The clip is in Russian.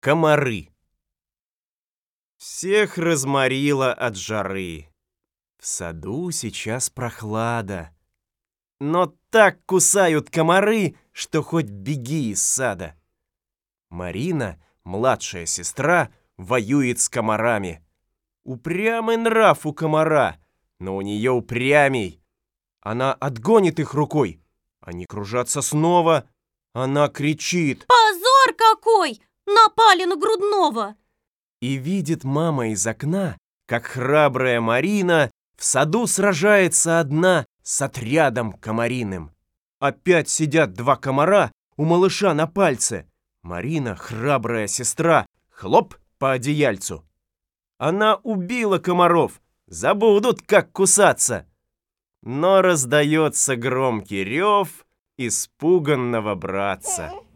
Комары. Всех разморило от жары. В саду сейчас прохлада. Но так кусают комары, что хоть беги из сада. Марина, младшая сестра, воюет с комарами. Упрямый нрав у комара, но у нее упрямей. Она отгонит их рукой. Они кружатся снова. Она кричит: «Позор какой! Напали на грудного!» И видит мама из окна, как храбрая Марина в саду сражается одна с отрядом комариным. Опять сидят два комара у малыша на пальце. Марина, храбрая сестра, хлоп по одеяльцу. Она убила комаров, забудут, как кусаться. Но раздается громкий рев испуганного братца.